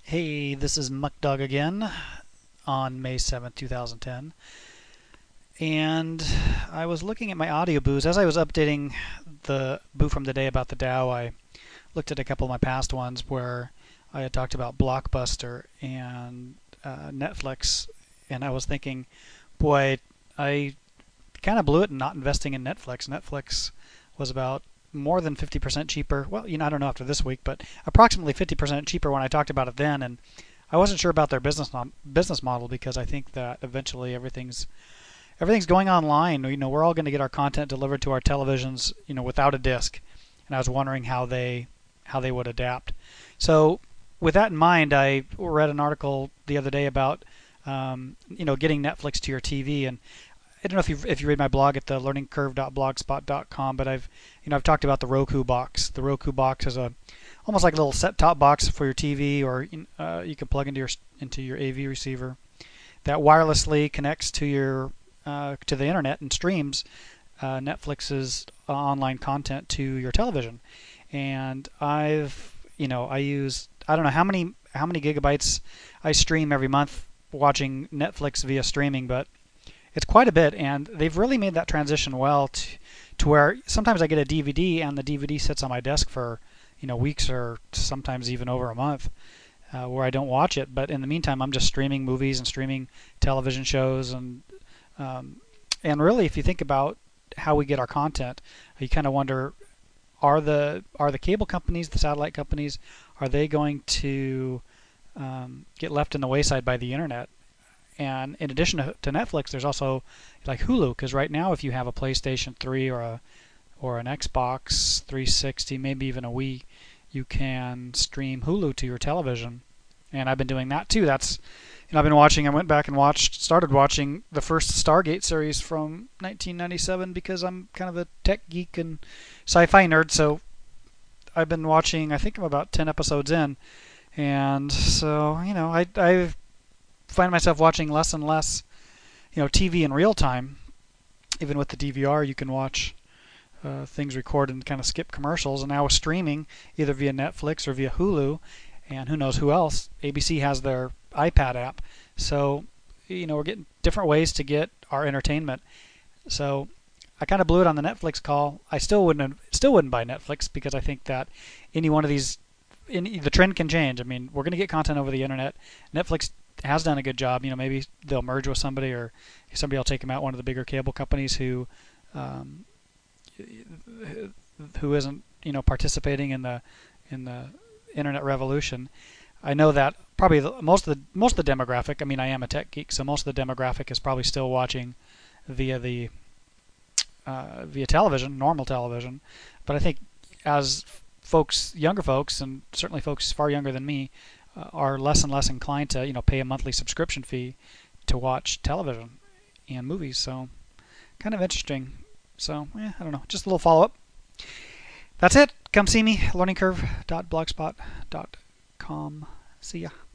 Hey, this is Muckdog again on May 7th, 2010. And I was looking at my audio boos. As I was updating the boo from the day about the Dow, I looked at a couple of my past ones where I had talked about Blockbuster and Netflix. And I was thinking, boy, I kind of blew it in not investing in Netflix. Netflix was about more than 50% cheaper. Well, I don't know after this week, but approximately 50% cheaper when I talked about it then. And I wasn't sure about their business model because I think that eventually everything's going online. We're all going to get our content delivered to our televisions, without a disc. And I was wondering how they would adapt. So with that in mind, I read an article the other day about getting Netflix to your TV, and I don't know if you read my blog at the learningcurve.blogspot.com, but I've talked about the Roku box. The Roku box is almost like a little set-top box for your TV, or you can plug into your AV receiver that wirelessly connects to the internet and streams Netflix's online content to your television. And I use, I don't know how many gigabytes I stream every month watching Netflix via streaming, but it's quite a bit, and they've really made that transition well to where sometimes I get a DVD and the DVD sits on my desk for weeks or sometimes even over a month, where I don't watch it. But in the meantime, I'm just streaming movies and streaming television shows, and really, if you think about how we get our content, you kind of wonder: are the cable companies, the satellite companies, are they going to get left in the wayside by the internet? And in addition to Netflix, there's also like Hulu, because right now, if you have a PlayStation 3 or an Xbox 360, maybe even a Wii, you can stream Hulu to your television. And I've been doing that too. I went back and started watching the first Stargate series from 1997 because I'm kind of a tech geek and sci-fi nerd. So I've been watching. I think I'm about 10 episodes in, and so I find myself watching less and less, TV in real time. Even with the DVR, you can watch things recorded and kind of skip commercials. And now with streaming, either via Netflix or via Hulu, and who knows who else, ABC has their iPad app. So, we're getting different ways to get our entertainment. So I kind of blew it on the Netflix call. I still wouldn't buy Netflix because I think that any one of these, the trend can change. I mean, we're going to get content over the internet. Netflix has done a good job. Maybe they'll merge with somebody, or somebody will take them out, one of the bigger cable companies who isn't participating in the internet revolution. I know that probably most of the demographic. I mean, I am a tech geek, so most of the demographic is probably still watching via television, normal television. But I think as younger folks, and certainly folks far younger than me, are less and less inclined to pay a monthly subscription fee to watch television and movies. So kind of interesting. So I don't know, just a little follow-up. That's it. Come see me, learningcurve.blogspot.com. See ya.